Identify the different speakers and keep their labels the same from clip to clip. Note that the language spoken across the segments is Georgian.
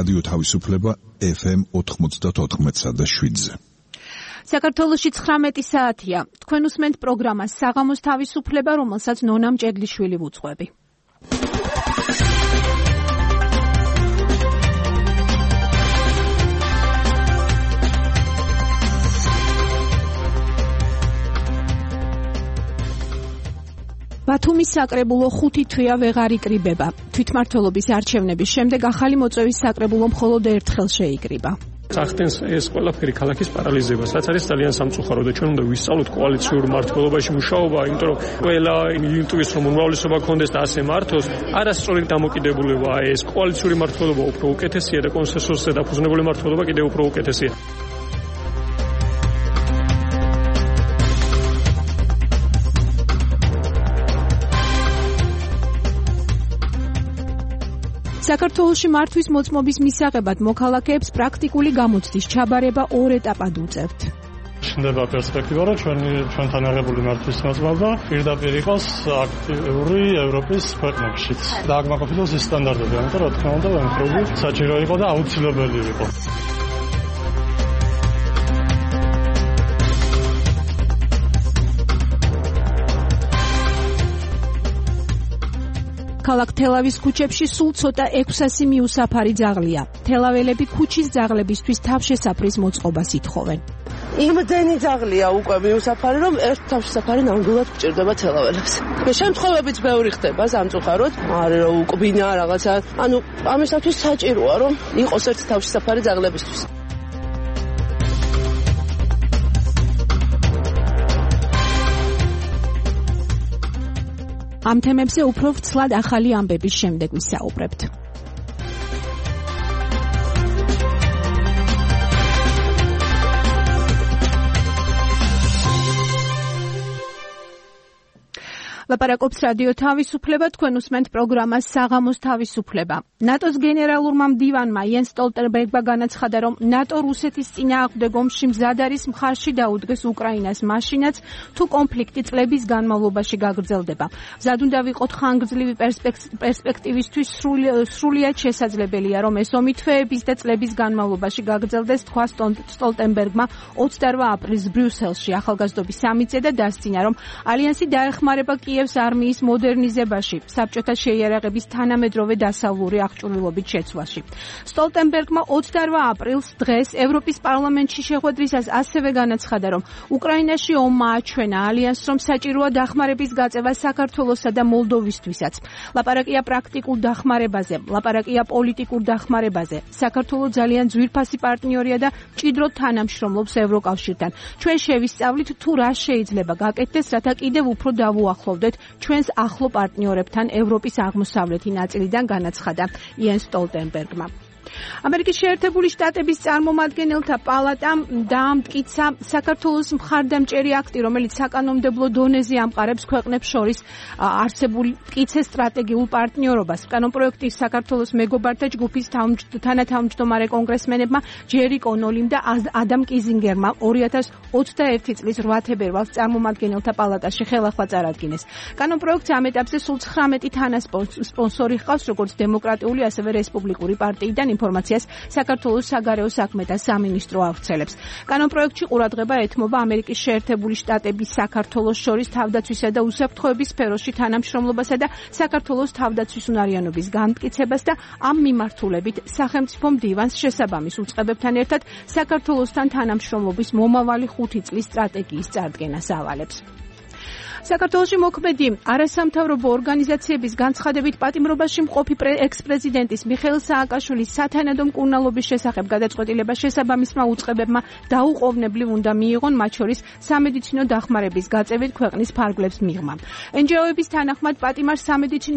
Speaker 1: რადიო თავისუფლება FM 94.7-ზე.
Speaker 2: საქართველოში 19 საათია. თქვენ უსმენთ პროგრამას საღამოს თავისუფლება, რომელსაც ნონა მჭედლიშვილი ვუძღვები. ბათუმის საკრებულო 5 თვეა ვეღარ იკრიბება. თვითმმართველობის არჩევნების შემდეგ ახალი მოწვევის საკრებულო მხოლოდ ერთხელ შეიკრიბა.
Speaker 3: ახდენს ეს ყველაფერი ქალაქის პარალიზებას, რაც არის ძალიან სამწუხარო და ჩვენ უნდა ვისწავლოთ კოალიციურ მმართველობაში მუშაობა, იმიტომ რომ ყველა იმიტყვის რომ უმრავლესობა გქონდეს და ასე მართოს, არასწორი დამოკიდებულებაა ეს. კოალიციური მმართველობა უფრო უკეთესია და კონსენსუსზე დაფუძნებული მმართველობა კიდევ უფრო უკეთესია.
Speaker 2: საქართველოში მართვის მოწმობის მისაღებად მოქალაქეებს პრაქტიკული გამოცდის ჩაბარება 2 ეტაპად უწევთ.
Speaker 4: შენდება პერსპექტივა, რომ ჩვენთან აღებული მართვის მოწმობა პირდაპირ იყოს აქტიური ევროპის ქვეყნებშიც. და აკმაყოფილოს ის სტანდარტები, ამიტომ რა თქმა უნდა, ამხრივი საჭირო იყო და აუცილებელი იყო.
Speaker 2: ქალაქ თელავის ქუჩებში სულ ცოტა 600 მიუსაფარი ძაღლია. თელაველები ქუჩის ძაღლებისთვის თავშესაფრის მოწყობას ითხოვენ.
Speaker 5: იმდენი ძაღლია უკვე მიუსაფარი, რომ ერთ თავშესაფარი ნამდვილად გჭირდება თელაველებს. შემთხვევებიც ბევრი ხდება სამწუხაროდ, არა რომ უკბინა რაღაცა. ანუ ამისათვის საჭიროა, რომ იყოს ერთ თავშესაფარი ძაღლებისთვის. ამ თემებზე უფრო ვრცლად ახალი ამბების შემდეგ ვისაუბრებთ. ლაპარაკობს რადიო თავისუფლება, თქვენ უსმენთ პროგრამას საღამოს თავისუფლება. ნატოს გენერალურმა მდივანმა იენს სტოლტენბერგმა განაცხადა, რომ ნატო რუსეთის წინააღმდეგ ომში მზად არის მხარში დაუდგეს უკრაინას მაშინაც, თუ კონფლიქტი წლების განმავლობაში გაგრძელდება. მზად უნდა ვიყოთ ხანგრძლივი პერსპექტივისთვის, სრულიად შესაძლებელია, რომ ეს ომი თვეების და წლების განმავლობაში გაგრძელდეს, თქვა სტოლტენბერგმა 28 აპრილს ბრიუსელში ახალგაზრდობის სამიტზე და დასცინა, რომ ალიანსი დაეხმარება კიევს არმიის მოდერნიზებაში, საბჭოთა შეიარაღების თანამედროვე დასავლური აღჭურვილობით შეცვლაში. სტოლტენბერგმა 28 აპრილს დღეს ევროპის პარლამენტში შეხვედრისას ასევე განაცხადა, რომ უკრაინაში ომმა აჩვენა ალიანსს, რომ საჭიროა დახმარების გაწევა საქართველოსა და მოლდოვისთვისაც. ლაპარაკია პრაქტიკულ დახმარებაზე, ლაპარაკია პოლიტიკურ დახმარებაზე. საქართველო ძალიან ძვირფასი პარტნიორია და მჭიდროდ თანამშრომლობს ევროკავშირთან. ჩვენ შევისწავლით, თუ რა შეიძლება გაკეთდეს, რათა კიდევ უფრო დავუახლოვდეთ ჩვენს ახლო პარტნიორებთან ევროპის აღმოსავლეთი ნაწილიდან, განაცხადა იენს სტოლტენბერგმა. ამერიკის შეერთებული შტატების წარმომადგენელთა პალატამ დაამტკიცა საქართველოს მხარდამჭერი აქტი, რომელიც საკანონმდებლო დონეზე ამყარებს ქვეყნებს შორის არსებულ მტკიცე სტრატეგიულ პარტნიორობას. კანონპროექტის საქართველოს მეგობართა ჯგუფის თანათავმჯდომარე კონგრესმენებმა ჯერი კონოლიმ და ადამ კიზინგერმა 2021 წლის 8 თებერვალს წარმომადგენელთა პალატაში ხელახლა წარადგინეს. კანონპროექტს ამ ეტაპზე სულ 19 თანასპონსორი ჰყავს, როგორც დემოკრატიული, ასევე რესპუბლიკური პარტიიდან. ინფორმაციას საქართველოს საგარეო საქმეთა სამინისტრო ავრცელებს. კანონპროექტში ყურადღება ეთმობა ამერიკის შეერთებული შტატების საქართველოს შორის თავდაცვისა და უსაფრთხოების სფეროში თანამშრომლობასა და საქართველოს თავდაცვის უნარიანობის განმტკიცებას და ამ მიმართულებით სახელმწიფო მდივანს შესაბამის უწყებებთან ერთად საქართველოსთან თანამშრომლობის მომავალი 5 წლის სტრატეგიის წარდგენას ავალებს. საქართველოში მოქმედი არასამთავრობო ორგანიზაციების განცხადებით პატიმრობაში მყოფი ექს-პრეზიდენტის მიხეილ სააკაშვილის სათანადო მკურნალობის შესახებ გადაწყვეტილება შესაბამისმა უწყებებმა დაუყოვნებლივ უნდა მიიღონ, მათ შორის სამედიცინო დახმარების გაწევით ქვეყნის ფარგლებს მიღმა. NGO-ების თანახმად პატიმარს სამედიცინო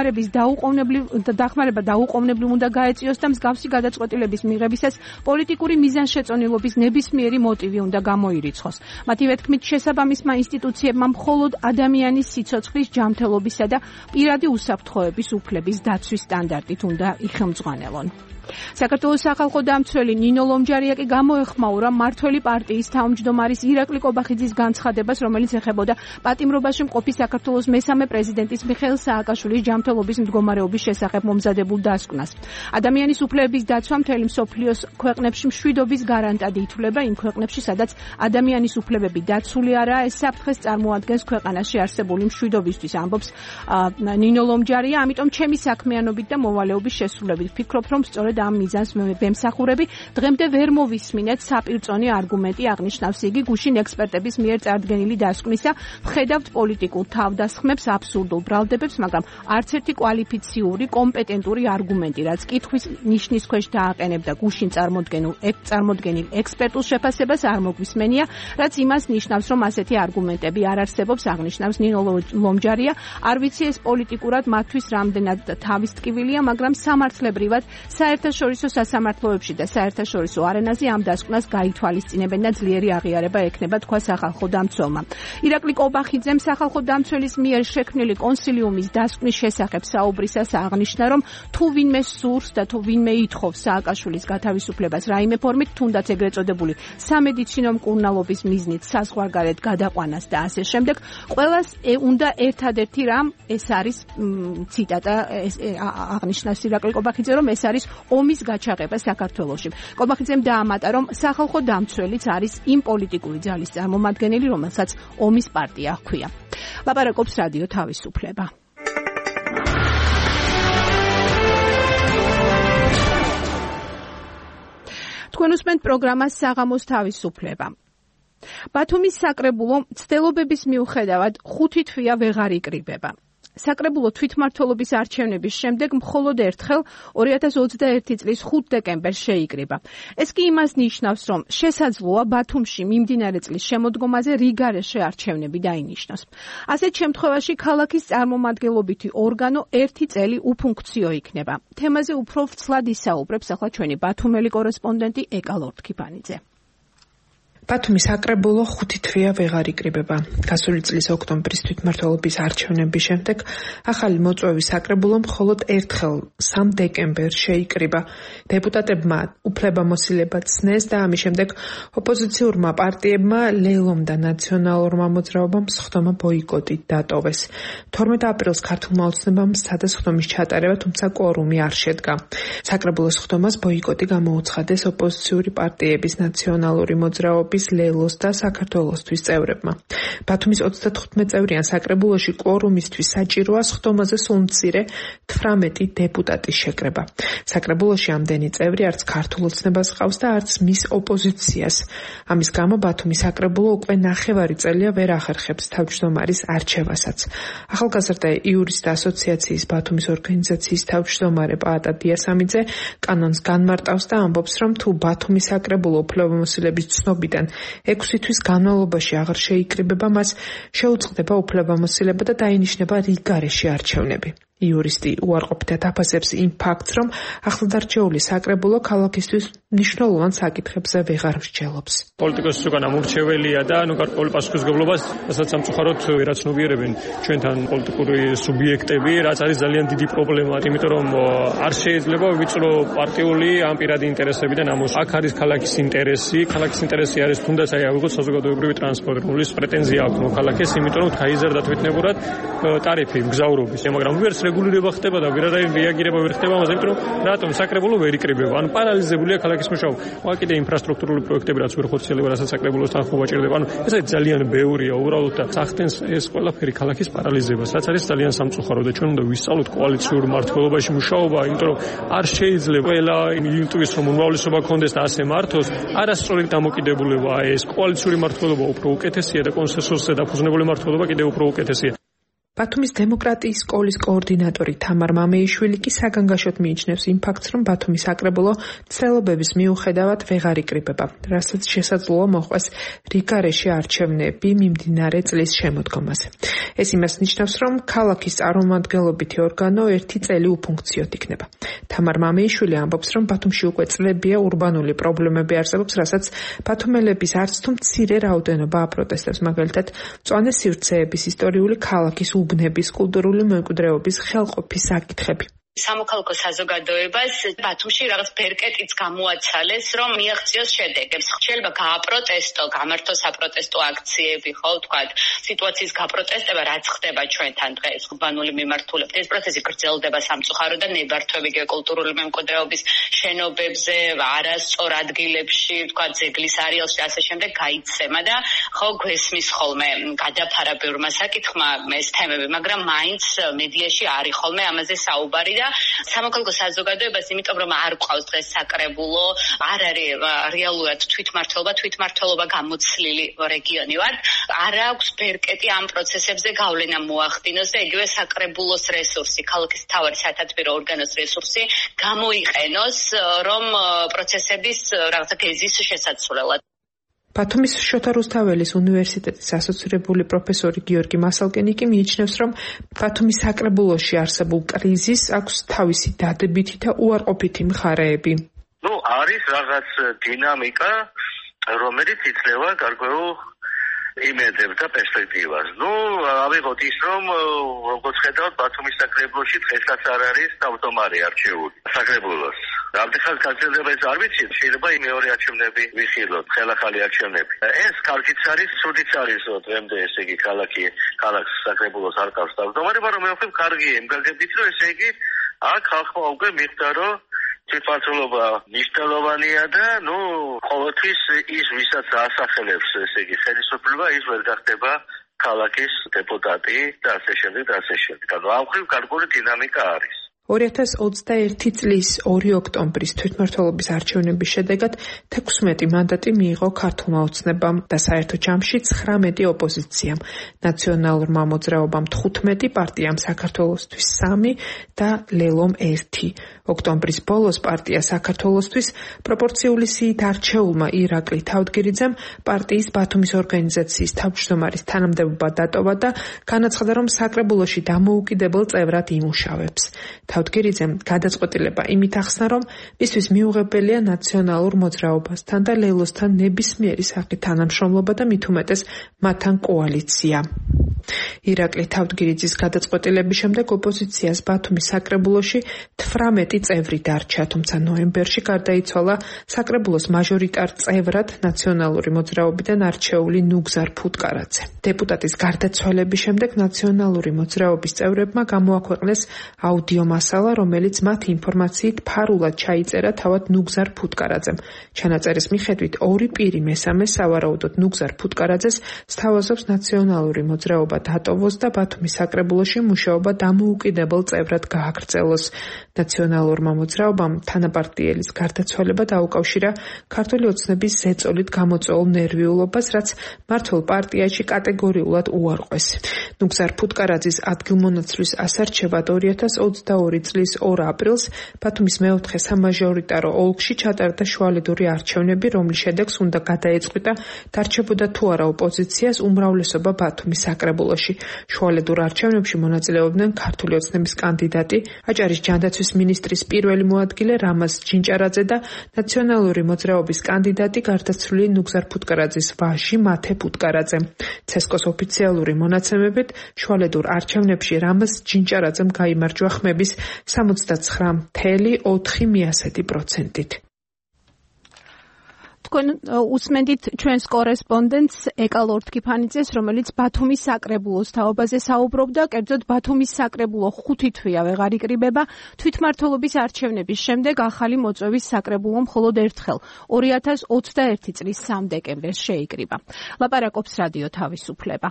Speaker 5: დახმარება დაუყოვნებლივ უნდა გაეწიოს და მსგავსი გადაწყვეტილების მიღებისას პოლიტიკური მიზანშეწონილობის ნებისმიერი მოტივი უნდა გამოირიცხოს. მათივე თქმით, შესაბამისმა ინსტიტუციებმა მხოლოდ ადამიანის სიცოცხლის ჯანმრთელობისა და პირადი უსაფრთხოების უფლების დაცვის სტანდარტით უნდა იხელმძღვანელონ.
Speaker 2: საქართველოს სახალხო დამცველი ნინო ლომჯარია კი გამოეხმაურა მმართველი პარტიის თავმჯდომარის ირაკლი კობახიძის განცხადებას, რომელიც ეხებოდა პატიმრობაში მყოფი საქართველოს მესამე პრეზიდენტის მიხეილ სააკაშვილის ჯანმრთელობის მდგომარეობის შესახებ მომზადებულ დასკვნას. ადამიანის უფლებების დაცვა მთელი მსოფლიოს ქვეყნებში მშვიდობის გარანტად ითვლება იმ ქვეყნებში, სადაც ადამიანის უფლებები დაცული არაა, ეს საფრთხეს წარმოადგენს ქვეყანაში არსებული მშვიდობისთვის, ამბობს ნინო ლომჯარია. ამიტომ ჩემი საქმიანობით და მოვალეობის შესრულებით ვფიქრობ, რომ სწორედ ამ მიზანს ვემსახურები. დღემდე ვერ მოვისმინეთ საპირწონე არგუმენტი, აღნიშნავს იგი, გუშინ ექსპერტების მიერ წარდგენილი დასკვნისა. ვხედავთ პოლიტიკურ თავდასხმებს, აბსურდულ ბრალდებებს, მაგრამ არც ერთი კვალიფიციური, კომპეტენტური არგუმენტი, რაც კითხვის ნიშნის ქვეშ დააყენებდა გუშინ წარმოდგენილ ექსპერტულ შეფასებას არ მოგვისმენია, რაც იმას ნიშნავს, რომ ასეთი არგუმენტები არ არსებობს, აღნიშნავს ნინო ლომჯარია. არ ვიცი ეს პოლიტიკურად მათთვის რამდენად თავის ტკივილია, მაგრამ სამართლებრივად საერთაშორისო სასამართლოებში და საერთაშორისო არენაზე ამ დასკვნას გაითვალისწინებენ და ძლიერი აღიარება ექნება, თქვა სახალხო დამცველმა. ირაკლი კობახიძემ სახალხო დამცველის მიერ შექმნილი კონსილიუმის დასკვნის შესახებ საუბრისას აღნიშნა, რომ თუ ვინმე სურს და თუ ვინმე ითხოვს სააკაშვილის გათავისუფლებას რაიმე ფორმით, თუნდაც ეგრეთ წოდებული სამედიცინო მკურნალობის მიზნით საზღვარგარეთ გადაყვანას და ასე შემდეგ, ყველას უნდა ერთადერთი რამ, ეს არის ციტატა, აღნიშნავს ირაკლი კობახიძე, რომ ეს არის ომის გაჩაღება საქართველოში. კობახიძემ დაამატა, რომ სახალხო დამცველიც არის იმ პოლიტიკური ძალის წარმომადგენელი, რომელსაც ომის პარტია ჰქვია. ლაპარაკობს რადიო თავისუფლება. თქვენ უსმენთ პროგრამას საღამოს თავისუფლება. ბათუმის საკრებულო ცდილობების მიუხედავად 5 თვეა ვეღარ იკრიბება. საკრებულო თვითმმართველობის არჩევნების შემდეგ მხოლოდ ერთხელ 2021 წლის 5 დეკემბერს შეიკრიბა. ეს კი იმას ნიშნავს, რომ შესაძლოა ბათუმში მიმდინარე წლის შემოდგომაზე რიგარეშე არჩევნები დაინიშნოს. ასეთ შემთხვევაში ქალაქის წარმომადგენლობითი ორგანო 1 წელი უფუნქციო იქნება. თემაზე უფრო ვრცლად ისაუბრებს ახლა ჩვენი ბათუმელი კორესპონდენტი ეკა ლორთქიფანიძე.
Speaker 6: ბათუმის საკრებულო 5 თვეა ვეღარ იკრიბება. გასული წლის ოქტომბრის თვითმმართველობის არჩევნების შემდეგ ახალი მოწვევის საკრებულო მხოლოდ ერთხელ 3 დეკემბერს შეიკრიბა. დეპუტატებმა უფლებამოსილება ცნეს და ამის შემდეგ ოპოზიციურმა პარტიებმა ლელომ და ნაციონალურმა მოძრაობამ სხდომა ბოიკოტით დატოვეს. 12 აპრილს ქართულმა ოცნებამ სცადა სხდომის ჩატარება, თუმცა კვორუმი არ შედგა. საკრებულოს სხდომას ბოიკოტი გამოუცხადეს ოპოზიციური პარტიების ნაციონალური მოძრაობის ლელოს და საქართველოსთვის წევრებმა. ბათუმის 35 წევრიან საკრებულოში კვორუმისთვის საჭიროა სხდომაზე სულ მცირე 18 დეპუტატის შეკრება. საკრებულოში ამდენი წევრი არც ქართულ ოცნებას ყავს და არც მის ოპოზიციას. ამის გამო ბათუმის საკრებულო უკვე 9 წელია ვერ ახერხებს თავმჯდომარის არჩევასაც. ახალგაზრდა იურისტთა ასოციაციის ბათუმის ორგანიზაციის თავმჯდომარე პაატა დიასამიძე კანონს განმარტავს და ამბობს, რომ თუ ბათუმის საკრებულო უფლებამოსილების ცნობიდან 6 თვის განმავლობაში აღარ შეიკრიბება, მას შეუწყდება უფლებამოსილება და დაინიშნება რიგარეშე არჩევნები. იურისტი უარყოფითად აფასებს იმ ფაქტს, რომ ახლადარჩეული საკრებულო ქალაქისთვის მნიშვნელოვან საკითხებზე ვეღარ მსჯელობს.
Speaker 3: პოლიტიკოსის უკან ამორჩეველია და გარკვეული პასუხისმგებლობას, რასაც სამწუხაროდ ვერაცნობიერებენ ჩვენთან პოლიტიკური სუბიექტები, რაც არის ძალიან დიდი პრობლემა, იმიტომ რომ არ შეიძლება ვიწრო პარტიული ამ პირადი ინტერესებიდან ამოს. აქ არის ქალაქის ინტერესი. ქალაქის ინტერესი არის თუნდაც ავიღოთ საზოგადოებრივი ტრანსპორტის პრეტენზია აქვს მოქალაქეს, იმიტომ რომ გაიზარდა თვითნებურად ტარიფი მგზავრობის, მაგრამ ვერც რეგულირება ხდება და ვერანაირი რეაგირება ვერ ხდება ამაზე, იმიტომ რომ რატომ საკრებულო ვერ იკრიბება? ანუ პარალიზებულია ქალაქის მუშაობა. კიდე ინფრასტრუქტურული პროექტები რაც ვერ ხორციელდება, რასაც საკრებულოს თანხმობა ჭირდება. ანუ ეს არის ძალიან ბევრია უბრალოდ და სახდენს ეს ყველაფერი ქალაქის პარალიზებას, რაც არის ძალიან სამწუხარო და ჩვენ უნდა ვისწავლოთ კოალიციურ მმართველობაში მუშაობა, იმიტომ რომ არ შეიძლება ყველა იმიტომის რომ უმრავლესობა გქონდეს და ასე მართოს, არასწორი დამოკიდებულებაა ეს. კოალიციური მმართველობა უფრო უკეთესია და კონსენსუსზე დაფუძნებული მმართველობა კიდევ უფრო უკეთესია.
Speaker 6: ბათუმის დემოკრატიის სკოლის კოორდინატორი თამარ მამეიშვილი კი საგანგაშოდ მიიჩნევს იმ ფაქტს, რომ ბათუმის საკრებულო ცდილობების მიუხედავად ვეღარ იკრიბება, რასაც შესაძლოა მოყვეს რიგარეშე არჩევნები მიმდინარე წლის შემოდგომაზე. ეს იმას ნიშნავს, რომ ქალაქის წარმომადგენლობითი ორგანო 1 წელი უფუნქციოდ იქნება. თამარ მამეიშვილი ამბობს, რომ ბათუმში უკვე წლებია ურბანული პრობლემები არსებობს, რასაც ბათუმელების არც თუ მცირე რაოდენობა აპროტესტებს, მაგალითად, მწვანე სივრცეების ისტორიული ქალაქის უბნების, კულტურული მემკვიდრეობის, ხელყოფის საკითხები.
Speaker 7: სამოქალაქო საზოგადოებას ბათუმში რაღაც ბერკეტიც გამოაცალეს, რომ მიაღწიოს შედეგებს. შეიძლება გააპროტესტო, გამართო საპროტესტო აქციები, ხო, ვთქვათ, სიტუაციის გაპროტესტება, რაც ხდება ჩვენთან დღეს ურბანული მიმართულებით. ეს პროცესი გრძელდება სამწუხაროდ და ნებართვები გეოკულტურული მემკვიდრეობის შენობებზე, არასწორ ადგილებში, ვთქვათ, ძეგლის არეალში ასე შემდეგ გაიცემა და ხო გვესმის ხოლმე გადაფარა ბევრმა საკითხმა ეს თემები, მაგრამ მაინც მედიაში არის ხოლმე ამაზე საუბარი და სამოქალაქო საზოგადოებას, იმიტომ რომ არ ყავს დღეს საკრებულო, არ არის რეალურად თვითმმართველობა გამოცლილი რეგიონი ვართ, არ აქვს ბერკეტი ამ პროცესებზე გავლენა მოახდინოს და იგივე საკრებულოს რესურსი, ქალაქის მთავარი სათათბირო ორგანოს რესურსი გამოიყენოს, რომ პროცესების რაღაცა გეზის შესაცვლელად.
Speaker 6: ბათუმის შოთა რუსთაველის უნივერსიტეტის ასოცირებული პროფესორი გიორგი მასალკენი კი მიიჩნევს, რომ ბათუმის საკრებულოში არსებულ კრიზისს აქვს თავისი დადებითი და უარყოფითი მხარეები.
Speaker 8: არის რაღაც დინამიკა, რომელიც იძლევა გარკვეულ იმედებს და პერსპექტივას. ავიღოთ ის, რომ როგორც ხედავთ, ბათუმის საკრებულოში დღესაც არ არის თავმჯდომარე არჩეული საკრებულოს. რამდენად გაგრძელდება ეს არ ვიცი, შეიძლება მეორე არჩევნები ვიხილოთ, ხელახალი არჩევნები. ეს კარგიც არის, ცუდიც არის, რომ დღემდე ესე იგი ქალაქს საკრებულოს არ ყავს თავმჯდომარე, მაგრამ მე ვხვდები კარგია იმ გაგებით, რომ ესე იგი აქ ხალხმა უკვე მიხვდა, რომ თვითმმართველობა მნიშვნელოვანია და ყოველთვის ის ვისაც ასახელებს ესე იგი ხელისუფლება ის ვერ გახდება ქალაქის დეპუტატი და ასე შემდეგ და ასე შემდეგ. ამ ხრივ გარკვეული დინამიკა არის.
Speaker 6: 2021 წლის 2 ოქტომბრის თვითმმართველობის არჩევნების შედეგად 16 მანდატი მიიღო ქართულმა ოცნებამ და საერთო ჯამში 19 ოპოზიციამ, ნაციონალურმა მოძრაობამ 15, პარტიამ საქართველოსთვის 3 და ლელომ 1. ოქტომბრის ბოლოს პარტია საქართველოსთვის პროპორციული სიით არჩეულმა ირაკლი თავდგირიძემ პარტიის ბათუმის ორგანიზაციის თავმჯდომარის თანამდებობა დატოვა და განაცხადა, რომ საკრებულოში დამოუკიდებელ წევრად იმუშავებს. თავდგირიძემ გადაწყვეტილება იმით ახსნა, რომ მისთვის მიუღებელია ნაციონალურ მოძრაობასთან და ლელოსთან ნებისმიერი სახით თანამშრომლობა და მით უმეტეს მათთან კოალიცია. ირაკლი თავდგირიძის გადაწყვეტილების შემდეგ ოპოზიციას ბათუმის საკრებულოში 18 წევრი დარჩა, თუმცა ნოემბერში გარდაიცვალა საკრებულოს მაჟორიტარ წევრად ნაციონალური მოძრაობიდან არჩეული ნუგზარ ფუტკარაძე. დეპუტატის გარდაცვალების შემდეგ ნაციონალური მოძრაობის წევრებმა გამოაქვეყნეს აუდიო მასალა, რომელიც მათ ინფორმაციით ფარულად ჩაიწერა თავად ნუგზარ ფუტკარაძემ. ჩანაწერის მიხედვით ორი პირი მესამე სავარაუდოდ ნუგზარ ფუტკარაძეს სთავაზობს ნაციონალური მოძრაობა დატოვოს და ბათუმის საკრებულოში მუშაობა დამოუკიდებელ წევრად გააგრძელოს. ნაციონალურმა მოძრაობამ თანაპარტიელის გარდაცვალება დაუკავშირა ქართული ოცნების ზეწოლით გამოწვეულ ნერვიულობას, რაც მმართველ პარტიაში კატეგორიულად უარყვეს. ნუგზარ ფუტკარაძის ადგილმონაცვლის ასარჩევად 2022 წლის 2 აპრილს ბათუმის მეოთხე სამაჟორიტარო ოლქში ჩატარდა შუალედური არჩევნები, რომლის შედეგს უნდა გადაეწყვიტა დარჩებოდა თუ არა ოპოზიციას უმრავლესობა ბათუმის საკრებულოში. შუალედურ არჩევნებში მონაწილეობდნენ ქართული ოცნების კანდიდატი, აჭარის ჯანდაცვის მინისტრის პირველი მოადგილე რამაზ ჯინჭარაძე და ნაციონალური მოძრაობის კანდიდატი გარდაცვლილი ნუგზარ ფუტკარაძის ვაჟი მათე ფუტკარაძე. ცესკოს ოფიციალური მონაცემებით შუალედურ არჩევნებში რამაზ ჯინჭარაძემ გაიმარჯვა ხმების 79.4%-ით.
Speaker 2: თქვენ უსმენთ ჩვენს კორესპონდენტს ეკალ ორთქიფანიძეს, რომელიც ბათუმის საკრებულოს თაობაზე საუბრობდა. კერძოდ ბათუმის საკრებულო 5 თვეა ვეღარ იკრიბება. თვითმმართველობის არჩევნების შემდეგ ახალი მოწვევის საკრებულო მხოლოდ ერთხელ 2021 წლის 3 დეკემბერს შეიკრიბა. ლაპარაკობს რადიო თავისუფლება.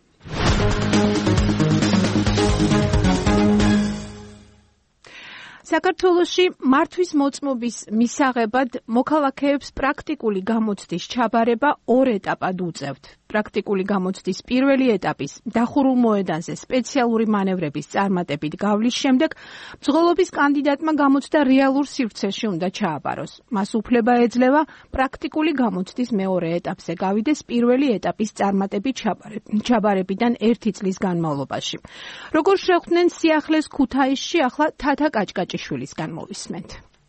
Speaker 2: საქართველოში მართვის მოწმობის მისაღებად მოქალაქეებს პრაქტიკული გამოცდის ჩაბარება 2 ეტაპად უწევთ. პრაქტიკული გამოცდის პირველი ეტაპის დახურულ მოედანზე სპეციალური მანევრების წარმატებით გავლის შემდეგ მძღოლობის კანდიდატმა გამოცდა რეალურ სივრცეში უნდა ჩააბაროს. მას უფლება ეძლევა პრაქტიკული გამოცდის მეორე ეტაპზე გავიდეს პირველი ეტაპის წარმატებით ჩაბარებიდან 1 წლის განმავლობაში. როგორ შეხვდნენ სიახლეს ქუთაისში, ახლა თათა კაჭკაჭიშვილისგან მოვისმენთ.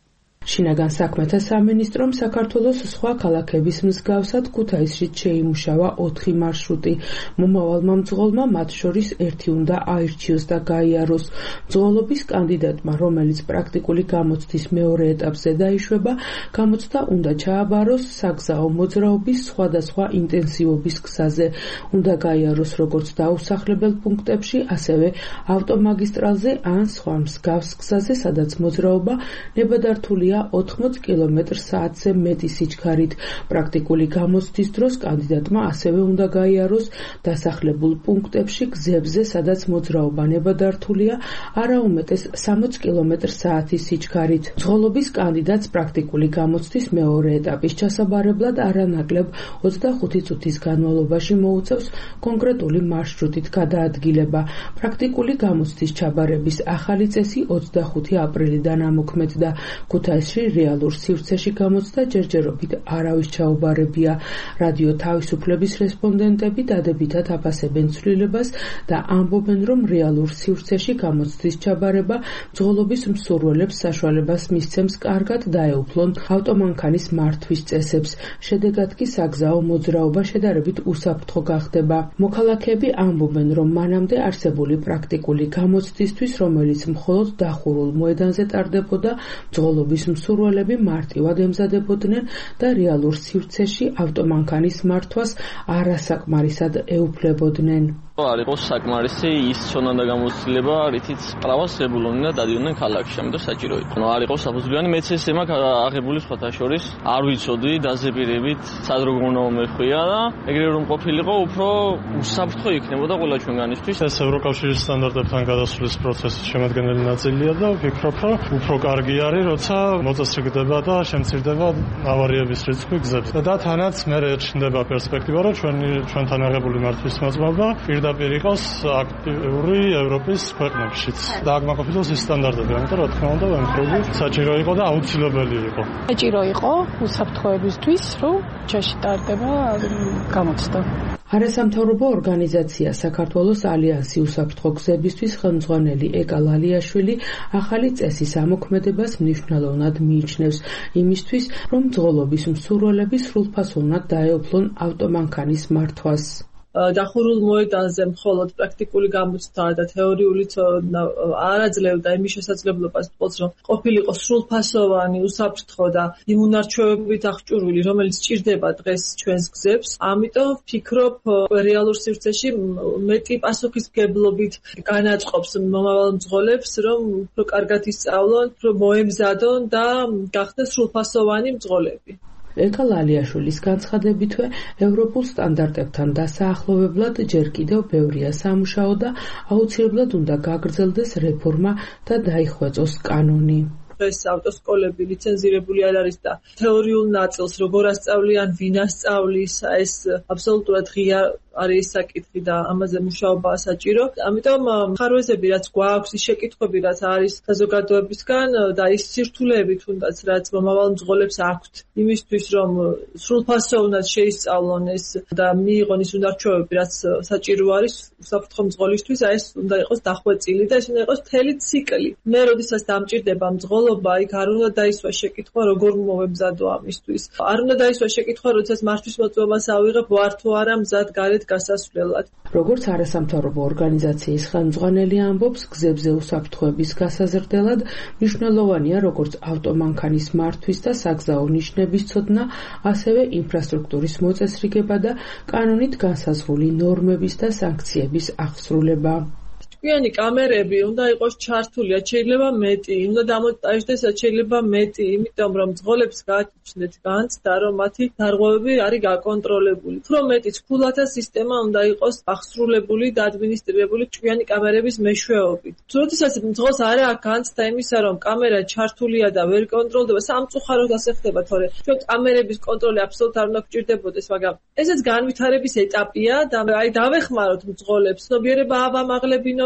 Speaker 6: შინაგან საქმეთა სამინისტრომ საქართველოს სხვა ქალაქების მსგავსად ქუთაისშიც შეიმუშავა 4 მარშრუტი. მომავალმა მძღოლმა მათ შორის ერთი უნდა აირჩიოს და გაიაროს. მძღოლობის კანდიდატმა, რომელიც პრაქტიკული გამოცდის მეორე ეტაპზე დაიშვება, გამოცდა უნდა ჩააბაროს საგზაო მოძრაობის სხვადასხვა ინტენსივობის გზაზე. უნდა გაიაროს როგორც დაუსახლებელ პუნქტებში, ასევე ავტომაგისტრალზე ან სხვა მსგავს გზაზე, სადაც მოძრაობა ნებადართულია 80 კმ/სთ-ზე მეტი სიჩქარით. პრაქტიკული გამოცდის დროს კანდიდატმა ასევე უნდა გაიაროს დასახლებულ პუნქტებში გზებზე, სადაც მოძრაობა ნებადართულია არაუმეტეს 60 კმ/სთ სიჩქარით. მძღოლობის კანდიდატს პრაქტიკული გამოცდის მეორე ეტაპის ჩასაბარებლად არანაკლებ 25 წუთის განმავლობაში მოუწევს კონკრეტული მარშრუტით გადაადგილება. პრაქტიკული გამოცდის ჩაბარების ახალი წესი 25 აპრილიდან ამოქმედდა. ქუთაისში რეალურ სივრცეში გამოცდა ჯერჯერობით არავის ჩაუბარებია. რადიო თავისუფლების რესპონდენტები დადებითად აფასებენ ცვლილებას და ამბობენ, რომ რეალურ სივრცეში გამოცდის ჩაბარება მძღოლობის მსურველებს საშუალებას მისცემს კარგად დაეუფლონ ავტომანქანის მართვის წესებს. შედეგად კი საგზაო მოძრაობა შედარებით უსაფრთხო გახდება. მოქალაქეები ამბობენ, რომ მანამდე არსებული პრაქტიკული გამოცდისთვის, რომელიც მხოლოდ დახურულ მოედანზე ტარდებოდა, მძღოლობის მსურველები მარტივად ემზადებოდნენ და რეალურ სივრცეში ავტომანქანის მართვას არასაკმარისად ეუფლებოდნენ.
Speaker 9: არ იყოს საკმარისი ის ცოდნა და გამოცდილება, რითიც პრავას ღებულობდნენ და დადიოდნენ ქალაქში, ამიტომ საჭირო იყო. არ იყოს საფუძვლიანი, მეც ეს თემა აღებული სხვათა შორის არ ვიცოდი დაზეპირებით, სად როგორ უნდა მეხვია და ეგრევე რომ ყოფილიყო, უფრო უსაფრთხო იქნებოდა ყველა ჩვენგანისთვის.
Speaker 4: ეს ევროკავშირის სტანდარტებთან გადასვლის პროცესის შემადგენელი ნაწილია და ვფიქრობ, რომ უფრო კარგი არის, როცა მოწესრიგდება და შემცირდება ავარიების რიცხვი გზებზე. და თანაც მე ეჩნდება პერსპექტივა, რომ ჩვენთან აღებული მართვის მოძრაობა პირდაპირ იყოს აქტიური ევროპის ქვეყნებშიც. და აღმოჩნდა ის სტანდარტები, ამიტომ რა თქმა უნდა, ვემხრობი, საჭირო იყო და აუცილებელი იყო.
Speaker 5: საჭირო იყო უსაფრთხოებისთვის, რომ ჩაშიტარდება გამოცდა.
Speaker 6: არასამთავრობო ორგანიზაცია საქართველოს ალიანსი უსაფრთხო გზებისთვის ხელმძღვანელი ეკა ლალიაშვილი ახალი წესის ამოქმედებას მნიშვნელოვნად მიიჩნევს იმისთვის, რომ მძღოლობის მსურველები სრულფასოვნად დაეუფლონ ავტომანქანის მართვას.
Speaker 10: დახურულ მოედანზე მხოლოდ პრაქტიკული გამოცდა და თეორიული ცოდნა არ აძლევდა იმის შესაძლებლობას, რომ ყოფილიყო სრულფასოვანი, უსაფრთხო და იმუნარჩევებით აღჭურვილი, რომელიც ჭირდება დღეს ჩვენს გზებს. ამიტომ ვფიქრობ, რეალურ სივრცეში მეტი პასუხისმგებლობით განაწყობს მომავალ მძღოლებს, რომ უფრო კარგად ისწავლონ, უფრო მოემზადონ და გახდეს სრულფასოვანი მძღოლები.
Speaker 6: ეკა ლალიაშვილის განცხადებითვე, ევროპულ სტანდარტებთან დასაახლოვებლად ჯერ კიდევ ბევრია სამუშაო და აუცილებლად უნდა გაგრძელდეს რეფორმა და დაიხვეწოს კანონი.
Speaker 10: დღეს ავტოსკოლები ლიცენზირებული არ არის და თეორიულ ნაწილს როგორ ასწავლიან, ვინ ასწავლის, ეს აბსოლუტურად ღია არის საკითხი და ამაზე მუშაობაა საჭირო. ამიტომ ხარვეზები რაც გვაქვს, ის შეკითხვები რაც არის საზოგადოებისგან და ის სირთულეები თუნდაც რაც მომავალ მძღოლებს აქვთ იმისთვის, რომ სრულფასოვნად შეისწავლონ ეს და მიიღონ ის უნარჩვევები, რაც საჭირო არის უსაფრთხო მძღოლისთვის, ეს უნდა იყოს დახვეწილი და ეს უნდა იყოს მთელი ციკლი. მე როდესაც დამჭირდება მძღოლობა, იქ არ უნდა დაისვა შეკითხვა, როგორ მოვემზადო ამისთვის. არ უნდა დაისვა შეკითხვა, როდესაც მართვის მოწვევას ავიღებ, ვარ თუ არა მზად გარეთ გასასვლელად.
Speaker 6: როგორც არასამთავრობო ორგანიზაციის ხელმძღვანელი ამბობს, გზებზე უსაფრთხოების გასაზრდელად მნიშვნელოვანია როგორც ავტომანქანის მართვის და საგზაო ნიშნების ცოდნა, ასევე ინფრასტრუქტურის მოწესრიგება და კანონით განსაზღვრული ნორმების და სანქციების აღსრულება.
Speaker 10: ჭკვიანი კამერები უნდა იყოს ჩართული, შეიძლება მეტი, უნდა დამონტაჟდეს, შეიძლება მეტი, იმიტომ რომ მძღოლებს გააჩნდეთ განცდა, რომ მათი დარღვევები არის გაკონტროლებული. უფრო მეტი ცქულათა სისტემა უნდა იყოს აღსრულებული და ადმინისტრირებული ჭკვიანი კამერების მეშვეობით. როდესაც მძღოლს არ აქვს განცდა იმისა, რომ კამერა ჩართულია და ვერ კონტროლდება, სამწუხაროდ ასე ხდება, თორე ჩვენ კამერების კონტროლი აბსოლუტურად არ უნდა გჭირდებოდეს, მაგრამ ესეც განვითარების ეტაპია და აი დავეხმაროთ მძღოლებს, ცნობიერება ავამაღლებინო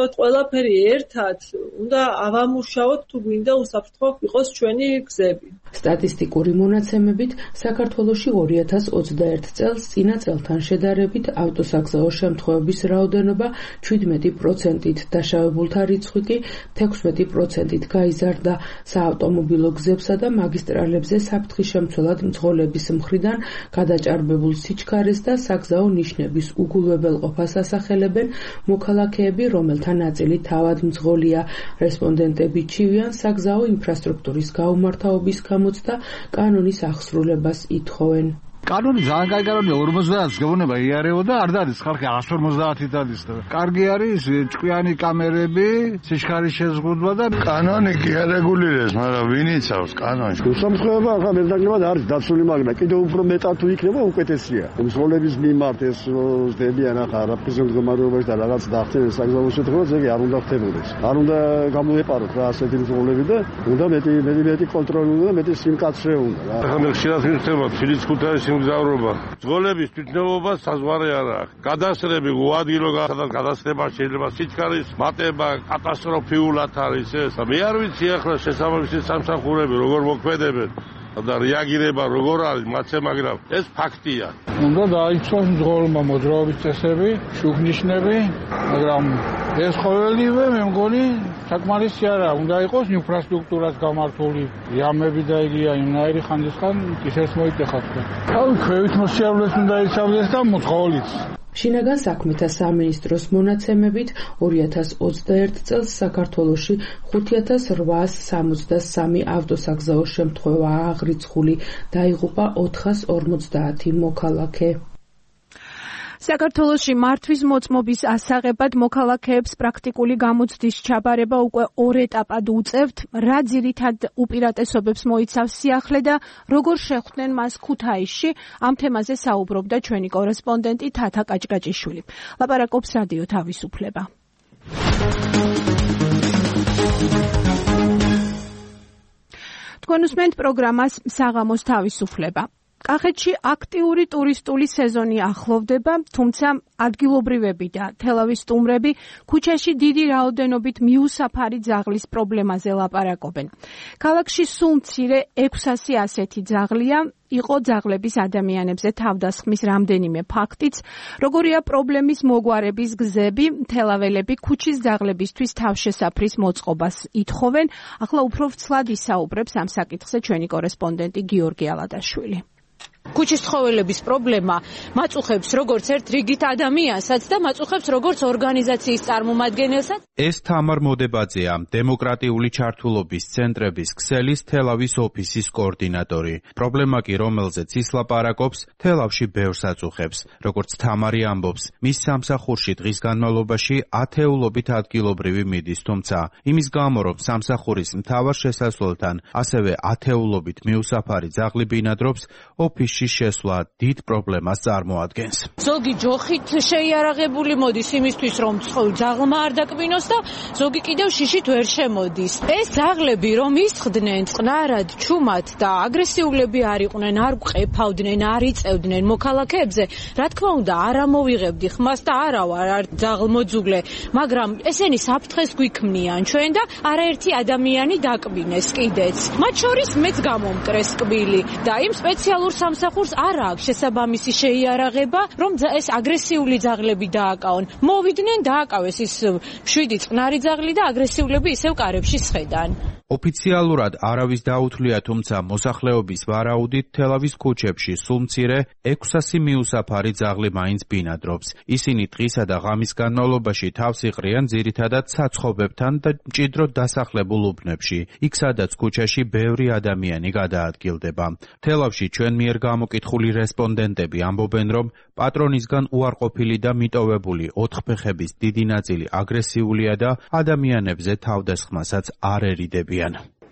Speaker 10: ვიმუშაოთ ყველაფერი ერთად, უნდა ავამუშაოთ თუ გვინდა უსაფრთხო იყოს ჩვენი გზები.
Speaker 6: სტატისტიკური მონაცემებით საქართველოში 2021 წელს წინა წელთან შედარებით ავტოსაგზაო შემთხვევების რაოდენობა 17%-ით, დაშავებულთა რიცხვი კი 16%-ით გაიზარდა. საავტომობილო გზებსა და მაგისტრალებზე საფრთხის შემცველად მძღოლების მხრიდან გადაჭარბებულ სიჩქარეს და საგზაო ნიშნების უგულებელყოფას ასახელებენ მოქალაქეები, რომელთა ნაწილი თავად მძღოლია. რესპონდენტები ჩივიან საგზაო ინფრასტრუქტურის გაუმართავობის გამოც და კანონის ახსრულებას ითხოვენ.
Speaker 11: კანონი ძალიან კაი კანონია, 50-ს გეუბნება იარეო და არ დადის ხალხი 150-ით დადის. კარგი არის ჭკვიანი კამერები, სიჩქარის შეზღუდვა და
Speaker 12: კანონი კი არეგულირებს, მაგრამ ვინ იცავს კანონს?
Speaker 13: უსამართლობა ახლა მეტნაკლებად არის დაცული, მაგრამ კიდევ უფრო მეტად თუ იქნება უკეთესია. მძღოლების მიმართ ეს ხდებიან ახლა არაფრიზო მდგომარეობაში და რაღაც დახცენ საგზაო შეთხოვნას, ეგ არ უნდა ხდებოდეს. არ უნდა გამოეპაროთ რა ასეთი მძღოლები და უნდა მეტი კონტროლი უნდა, მეტი სიმკაცრე უნდა რა.
Speaker 12: ახლა მე ხშირად ვიხდება თბილისის ქუთაისის მგზავრობა. მძღოლების თვითნებობა საზღვარი არ აქვს. გადასრები უადგილო გადასრება შეიძლება სიჩქარის მატება კატასტროფიულად არის ეს. მე არ ვიცი ახლა შესაბამისი სამსახურები როგორ მოქმედებენ და რეაგირება როგორ არის მათზე, მაგრამ ეს ფაქტია.
Speaker 11: უნდა დაიცვას მძღოლმა მოძრაობის წესები, შუქნიშნები, მაგრამ ეს ყოველივე მე მგონი საკმარისი არა, უნდა იყოს ინფრასტრუქტურას გამართული იამები და იგია იმნაირი ხანძისგან ისერს მოიტეხათ. ქვევით მოსიარულეს უნდა იცავდეს და მძღოლიც.
Speaker 6: შინაგან საქმეთა სამინისტროს მონაცემებით 2021 წელს საქართველოში 5863 ავტოსაგზაო შემთხვევაა აღრიცხული, დაიღუპა 450 მოქალაქე.
Speaker 2: საქართველოში მართვის მოწმობის ასაღებად მოქალაქეებს პრაქტიკული გამოცდის ჩაბარება უკვე 2 ეტაპად უწევთ. რა ძირითად უპირატესობებს მოიცავს სიახლე და როგორ შეხვდნენ მას ქუთაისში? ამ თემაზე საუბრობდა ჩვენი კორესპონდენტი თათა კაჭკაჭიშვილი. ლაპარაკობს რადიო თავისუფლება. თქვენ უსმენთ პროგრამას საღამოს თავისუფლება. კახეთში აქტიური ტურისტული სეზონი ახლოვდება, თუმცა ადგილობრივები და თელავის სტუმრები ქუჩაში დიდი რაოდენობით მიუსაფარი ძაღლის პრობლემაზე ლაპარაკობენ. ქალაქში სულ მცირე 600 ასეთი ძაღლია, იყო ძაღლების ადამიანებზე თავდასხმის რამდენიმე ფაქტიც. როგორია პრობლემის მოგვარების გზები, თელაველები ქუჩის ძაღლებისთვის თავშესაფრის მოწყობას ითხოვენ. ახლა უფრო ვრცლად ისაუბრებს ამ საკითხზე ჩვენი კორესპონდენტი გიორგი ალადაშვილი.
Speaker 14: ქუჩის ცხოველების პრობლემა მაწუხებს როგორც ერთ რიგით ადამიანსაც და მაწუხებს როგორც ორგანიზაციის წარმომადგენელსაც.
Speaker 15: ეს თამარ მოდებაძეა, დემოკრატიული ჩართულობის ცენტრების ქსელის თელავის ოფისის კოორდინატორი. პრობლემა კი, რომელზეც ის ლაპარაკობს, თელავში ბევრს აწუხებს. როგორც თამარი ამბობს, მის სამსახურში დღის განმავლობაში ათეულობით ადგილობრივი მიდის, თუმცა იმის გამო, რომ სამსახურის მთავარ შესასვლელთან ასევე ათეულობით მიუსაფარი ძაღლი ბინადრობს, ოფისში შესვლა დიდ პრობლემას წარმოადგენს.
Speaker 14: ზოგი ჯოხით შეიარაღებული მოდის იმისთვის, რომ ძაღლმა არ დაკბინოს და ზოგი კიდევ შიშით ვერ შემოდის. ეს ძაღლები რომ ისხდნენ წყნარად, ჩუმად და აგრესიულები არ იყვნენ, არ ყეფავდნენ, არ იწევდნენ მოქალაქეებზე, რა თქმა უნდა, არ ამოვიღებდი ხმას და არა ვარ ძაღლმოძუგლე, მაგრამ ესენი საფრთხეს გვიქმნიან ჩვენ და არაერთი ადამიანი დაკბინეს კიდეც. მათ შორის მეც გამომკრეს კბილი და იმ სპეციალურ სამსახურს არ აქვს შესაბამისი შეიარაღება, რომ ეს აგრესიული ძაღლები დააკავონ. მოვიდნენ, დააკავეს ის 7 წყნარი ძაღლი და აგრესიულები ისევ კარებში სხედან.
Speaker 15: ოფიციალურად არავის დაუთვლია, თუმცა მოსახლეობის ვარაუდით თელავის ქუჩებში სულ მცირე 600 მიუსაფარი ძაღლი მაინც ბინადრობს. ისინი დღისა და ღამის განმავლობაში თავს იყრიან ძირითადად საცხობებთან და მჭიდროდ დასახლებულ უბნებში, იქ სადაც ქუჩაში ბევრი ადამიანი გადაადგილდება. თელავში ჩვენ მიერ გამოკითხული რესპონდენტები ამბობენ, რომ პატრონისგან უარყოფილი და მიტოვებული ოთხფეხების დიდი ნაწილი აგრესიულია და ადამიანებზე თავდასხმასაც არ ერიდებიან.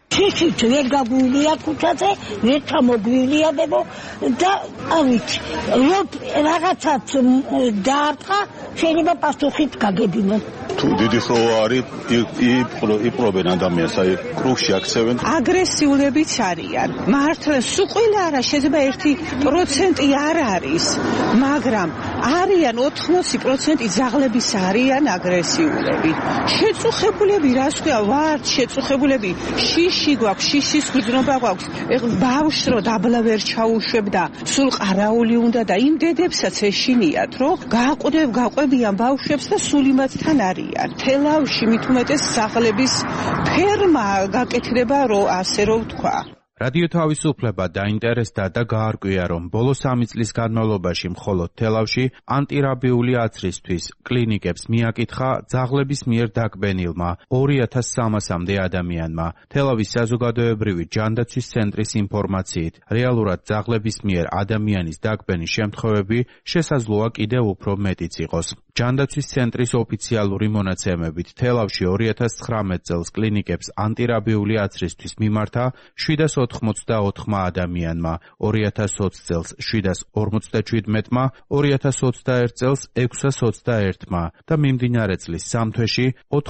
Speaker 16: შიშით ვერ გაგვილია ქუჩაზე, ვერ ჩამოგვილია და ავით რაღაცაც დაარტყა, შეიძლება პასუხით გაგებინონ.
Speaker 17: თუ დიდი ხროვა არის, იპყრობენ ადამიანს, აი კრუგში აქცევენ.
Speaker 18: აგრესიულებიც არიან. მართლა სულ ყველა არა, შეიძლება 1% არ არის, მაგრამ არიან 80% ძაღლების არიან აგრესიულები. შეწუხებულები, რას ქვია, ვართ შეწუხებულები, შიში გვაქვს, შიშის გრძნობა გვაქვს. ეხლა ბავშვს რო დაბლა ვერ ჩაუშვებდა, სულ ყარაული უნდა და იმ დედებსაც ეშინიათ, რომ გაყვებიან ბავშვებს და სულ იმათთან არის. თელავში მით უმეტეს სახლების ფერმა გაკეთდება, რომ ასე რომ ვთქვა.
Speaker 15: რადიო თავისუფლება დაინტერესდა და გაარკვია, რომ ბოლო 3 წლის განმავლობაში მხოლოდ თელავში ანტირაბიული აცრისთვის კლინიკებს მიაკითხა ძაღლების მიერ დაკბენილმა 2300-მდე ადამიანმა. თელავის საზოგადოებრივი ჯანდაცვის ცენტრის ინფორმაციით, რეალურად ძაღლების მიერ ადამიანის დაკბენის შემთხვევები შესაძლოა კიდევ უფრო მეტიც იყოს. ჯანდაცვის ცენტრის ოფიციალური მონაცემებით, თელავში 2019 წელს კლინიკებს ანტირაბიული აცრისთვის მიმართა 784 ადამიანმა, 2020 წელს 757-მა, 2021 წელს 621-მა და მიმდინარე წლის 3 თვეში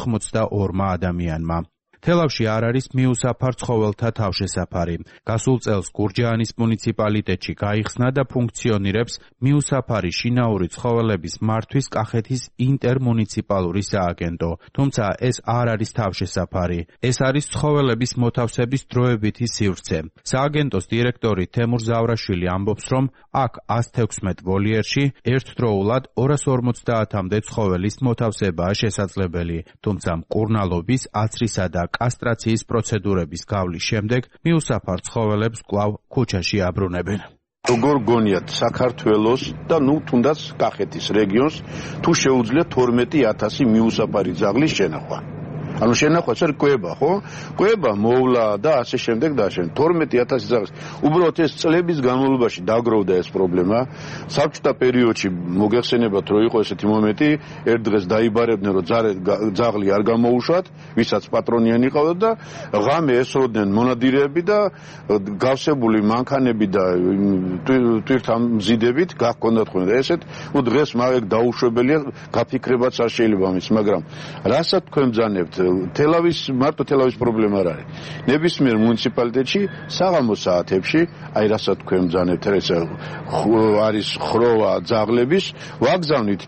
Speaker 15: 82 ადამიანმა. თელავში არ არის მიუსაფარ ცხოველთა თავშესაფარი. გასულ წელს გურჯაანის მუნიციპალიტეტში გაიხსნა და ფუნქციონირებს მიუსაფარი შინაური ცხოველების მართვის კახეთის ინტერმუნიციპალური სააგენტო. თუმცა ეს არ არის თავშესაფარი. ეს არის ცხოველების მოთავსების დროებითი სივრცე. სააგენტოს დირექტორი თემურ ზავრაშვილი ამბობს, რომ აქ 116 ვოლიერში ერთდროულად 250-მდე ცხოველის მოთავსებაა შესაძლებელი. თუმცა მკურნალობის, აცრისა და კასტრაციის პროცედურების გავლის შემდეგ მიუსაფარ ცხოველებს კვლავ ქუჩაში აბრუნებენ.
Speaker 17: როგორ გონიათ საქართველოს და თუნდაც კახეთის რეგიონს თუ შეუძლია 12000 მიუსაფარი ძაღლის შენახვა. ანუ შენახვა წერ კვება, ხო? კვება მოვლა და ასე შემდეგ და ასე 12000 ძაღლს. უბრალოდ ეს წლების განმავლობაში დაგროვდა ეს პრობლემა. საბჭოთა პერიოდში მოგეხსენებათ, რომ იყო ესეთი მომენტი, ერთ დღეს დაიბარებდნენ, რომ ძაღლი არ გამოუშვათ, ვისაც პატრონიანი ყავდა და ღამე ესროდნენ მონადირეები და გავსებული მანქანები და თვითამზიდებით გაქონდათ ხოლმე ესეთ, დღეს მაგ დაუშვებელია, გაფიქრებაც არ შეიძლება ამის, მაგრამ რასაც თქვენ ბძანებთ მარტო თელავის პრობლემა არ არის. ნებისმიერ მუნიციპალიტეტში საღამოს საათებში, აი რასაც თქვენ ბძანებთ, ეს არის ხროვა ძაღლების, ვაგზავნით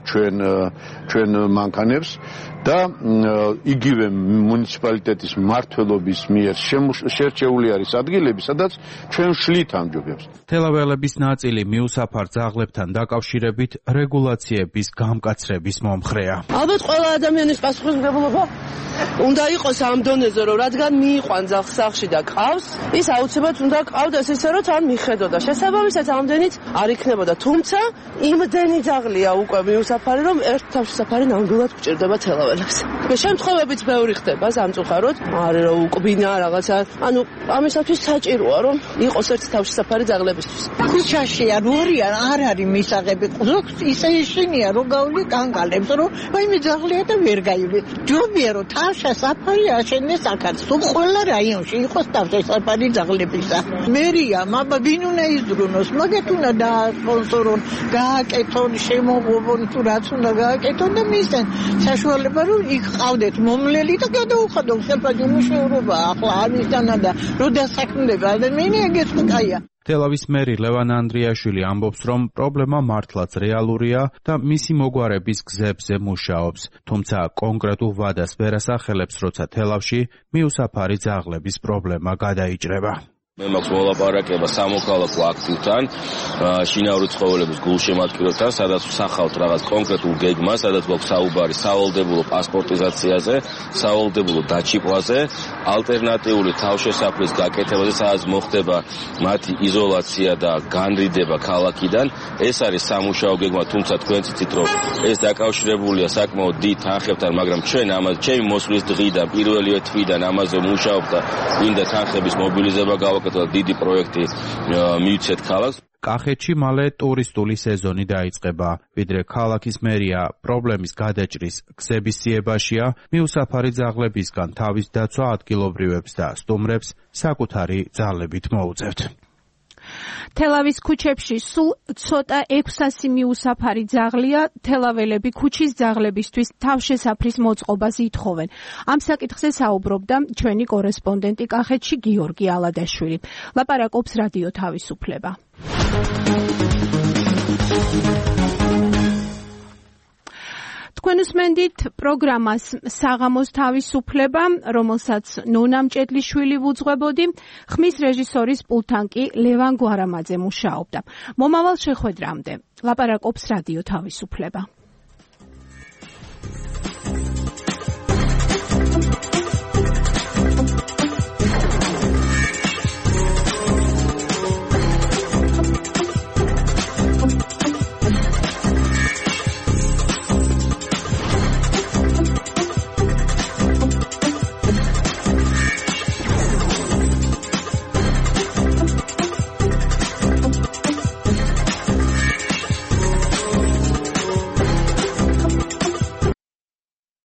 Speaker 17: ჩვენ მანქანებს და იგივე მუნიციპალიტეტის მმართველობის მიერ შერჩეული არის ადგილები, სადაც ჩვენ შლით ამჯობებს.
Speaker 15: თელაველების ნაწილი მიუსაფარ ძაღლებთან დაკავშირებით რეგულაციების გამკაცრების მომხრეა.
Speaker 19: ალბათ ყველა ადამიანის პასუხისმგებლობა უნდა იყოს ამ დონეზე, რომ რადგან მიიყვან ძაღლს სახლში და ყავს, ის აუცილებლად უნდა ყავდეს ისე, რომ თან მიხედოდა. შესაბამისად ამდენიც არ იქნებოდა, თუმცა იმდენი ძაღლია უკვე მიუსაფარი, რომ ერთ თავშესაფარი ნამდვილად გჭირდება თელაველებს. შემთხვევებიც ბევრი ხდება სამწუხაროდ, არის რომ უკბინა რაღაცა, ანუ ამისათვის საჭიროა, რომ იყოს ერთი თავშესაფარი ძაღლებისთვის.
Speaker 18: ქუჩაში არ არის მისაღები. ზოგს ისე ისინია, რომ გავლი კანკალებს, რომ ვაიმე ძაღლია და ვერ გაივი. ჯობია რომ თავშესაფარი აშენდეს აქაც. თუ ყველა რაიონში იყოს თავშესაფარი ძაღლებისა. მერია, ვინ უნდა იზრუნოს, მაგათ უნდა დაასპონსორონ, გააკეთონ, შემოღობონ თუ რაც უნდა გააკეთონ და მისცენ საშუალება, რომ იქ ყავდეთ მომლელი და გადაუხადონ საფრთხე მუშაობა ახლა ამისთანა და რო დასაქმდება ადამიანი ეგეც კაია.
Speaker 15: თელავის მერი ლევან ანდრიაშვილი ამბობს, რომ პრობლემა მართლაც რეალურია და მისი მოგვარების გზებზე მუშაობს, თუმცა კონკრეტულ ვადას ვერ ასახელებს, როცა თელავში მიუსაფარი ძაღლების პრობლემა გადაიჭრება.
Speaker 20: მე მაქვს მოლაპარაკება სამოქალაქო აქტივთან, შინაური ცხოველების გულშემატკივრებთან, სადაც ვსახავთ რაღაც კონკრეტულ გეგმას, სადაც გვაქვს საუბარი სავალდებულო პასპორტიზაციაზე, სავალდებულო დაჩიყვაზე, ალტერნატიული თავშესაფრის გაკეთებაზე, სადაც მოხდება მათი იზოლაცია და განრიდება ქალაქიდან. ეს არის სამუშაო გეგმა, თუმცა თქვენ ცით რომ ეს დაკავშირებულია საკმაოდ დიდ თანხებთან, მაგრამ ჩვენ ამაზე ჩემი მოსვლის დღიდან, პირველივე თვიდან ამაზე მუშაობ და გვინდა თანხების მობილიზება გავაკეთოთ. დიდი პროექტი მივცეთ ქალაქს.
Speaker 15: კახეთში მალე ტურისტული სეზონი დაიწყება. ვიდრე ქალაქის მერია პრობლემის გადაჭრის გზების ძიებაშია, მიუსაფარი ძაღლებისგან თავის დაცვა ადგილობრივებს და სტუმრებს საკუთარი ძალებით მოუწევთ.
Speaker 2: თელავის ქუჩებში სულ ცოტა 600 მიუსაფარი ძაღლია, თელაველები ქუჩის ძაღლებისთვის თავშესაფრის მოწყობას ითხოვენ. ამ საკითხზე საუბრობდა ჩვენი კორესპონდენტი კახეთში გიორგი ალადაშვილი. ლაპარაკობს რადიო თავისუფლება. თქვენ უსმენდით პროგრამას საღამოს თავისუფლება, რომელსაც ნონა მჭედლიშვილი ვუძღვებოდი, ხმის რეჟისორის პულტთან კი ლევან გვარამაძე მუშაობდა. მომავალ შეხვედრამდე ლაპარაკობს რადიო თავისუფლება.